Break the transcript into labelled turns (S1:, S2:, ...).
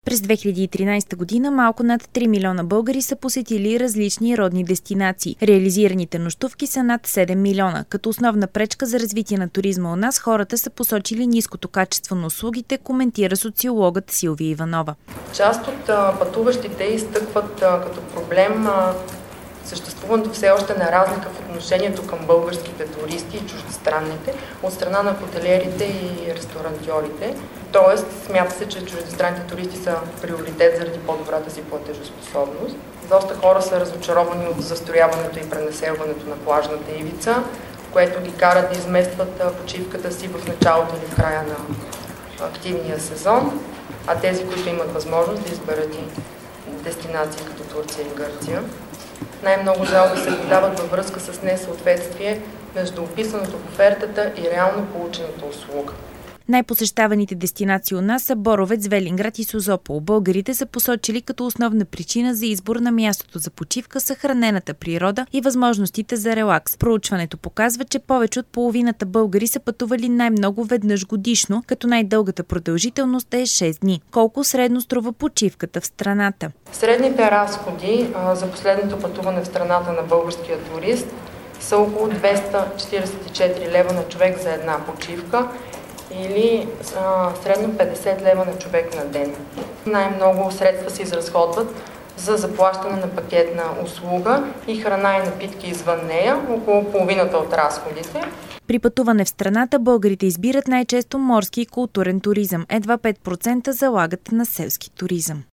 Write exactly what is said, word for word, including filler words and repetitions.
S1: През две хиляди и тринадесета година малко над три милиона българи са посетили различни родни дестинации. Реализираните нощувки са над седем милиона. Като основна пречка за развитие на туризма у нас, хората са посочили ниското качество на услугите, коментира социологът Силвия Иванова.
S2: Част от а, пътуващите изтъкват а, като проблем а, съществуването все още на разлика в отношението към българските туристи и чуждестранните от страна на хотелиерите и ресторантьорите. Тоест, смята се, че чуждестранните туристи са приоритет заради по-добрата си платежоспособност. Доста хора са разочаровани от застрояването и пренаселването на плажната ивица, което ги кара да изместват почивката си в началото или в края на активния сезон, а тези, които имат възможност да изберат и дестинации като Турция и Гърция. Най-много жалби се подават във връзка с несъответствие между описаното в офертата и реално получената услуга.
S1: Най-посещаваните дестинации у нас са Боровец, Велинград и Созопол. Българите са посочили като основна причина за избор на мястото за почивка съхранената природа и възможностите за релакс. Проучването показва, че повече от половината българи са пътували най-много веднъж годишно, като най-дългата продължителност е шест дни. Колко средно струва почивката в страната?
S2: Средните разходи а, за последното пътуване в страната на българския турист са около двеста четиридесет и четири лева на човек за една почивка, или а, средно петдесет лева на човек на ден. Най-много средства се изразходват за заплащане на пакетна услуга и храна и напитки извън нея, около половината от разходите.
S1: При пътуване в страната българите избират най-често морски и културен туризъм. Едва пет процента залагат на селски туризъм.